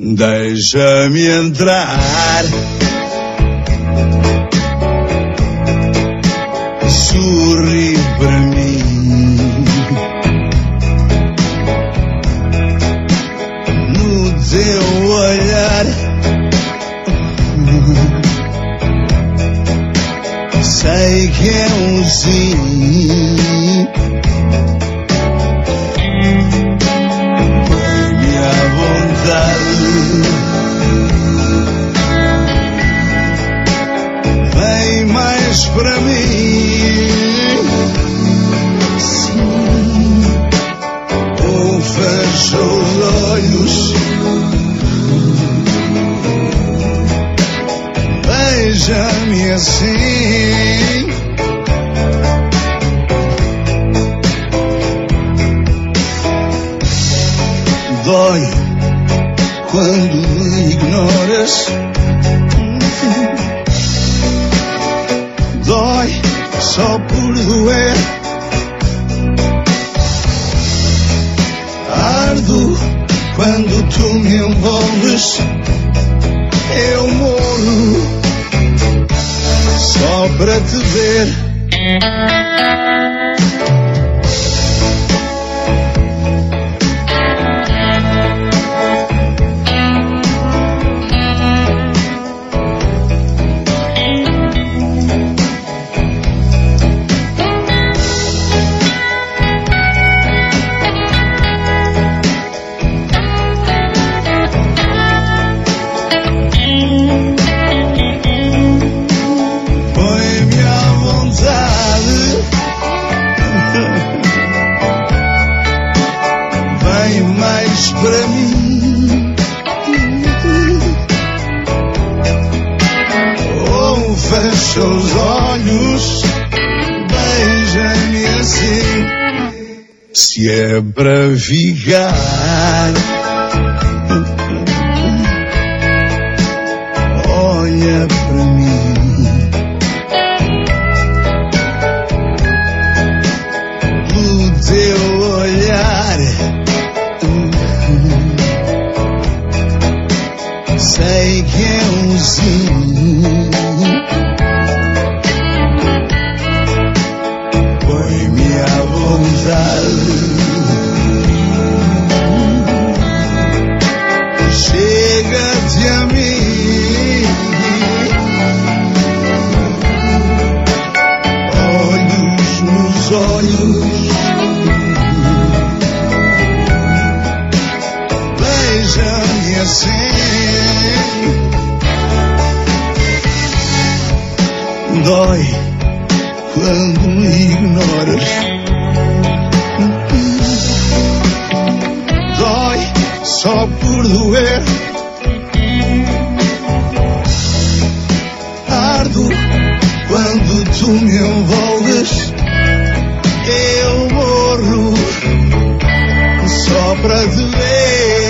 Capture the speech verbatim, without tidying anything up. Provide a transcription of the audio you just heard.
Deixa-me entrar, sorri para mim, no teu olhar, sei que é um sim. Põe-me à vontade, vem mais para mim, sim, ou fecha os olhos, beija-me assim, dói quando me ignoras, dói só por doer, ardo quando tu me envolves, eu morro só para te ver. Para mim, ou fecha os olhos, beija-me assim, se é para ficar, olha para mim, o teu olhar, sei que é um sim. Põe-me à vontade, chega-te a mim, olhos nos olhos, beija-me assim, dói quando me ignoras, dói só por doer, ardo quando tu me envolves, eu morro só para te ver.